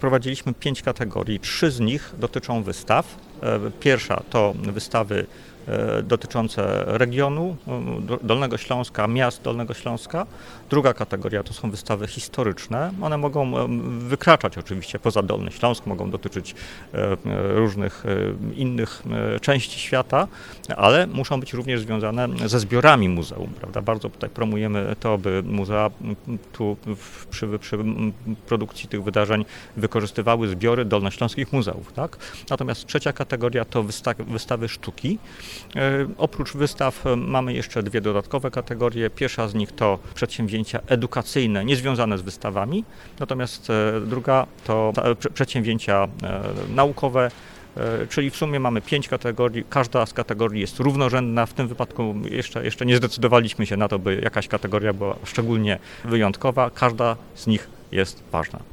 wprowadziliśmy 5 kategorii. 3 z nich dotyczą wystaw. Pierwsza to wystawy dotyczące regionu Dolnego Śląska, miast Dolnego Śląska. Druga kategoria to są wystawy historyczne. One mogą wykraczać oczywiście poza Dolny Śląsk, mogą dotyczyć różnych innych części świata, ale muszą być również związane ze zbiorami muzeum, prawda? Bardzo tutaj promujemy to, by muzea tu przy produkcji tych wydarzeń wykorzystywały zbiory dolnośląskich muzeów, tak? Natomiast trzecia kategoria to wystawy sztuki. Oprócz wystaw mamy jeszcze 2 dodatkowe kategorie. Pierwsza z nich to przedsięwzięcia edukacyjne, niezwiązane z wystawami, natomiast druga to przedsięwzięcia naukowe, czyli w sumie mamy 5 kategorii. Każda z kategorii jest równorzędna. W tym wypadku jeszcze nie zdecydowaliśmy się na to, by jakaś kategoria była szczególnie wyjątkowa. Każda z nich jest ważna.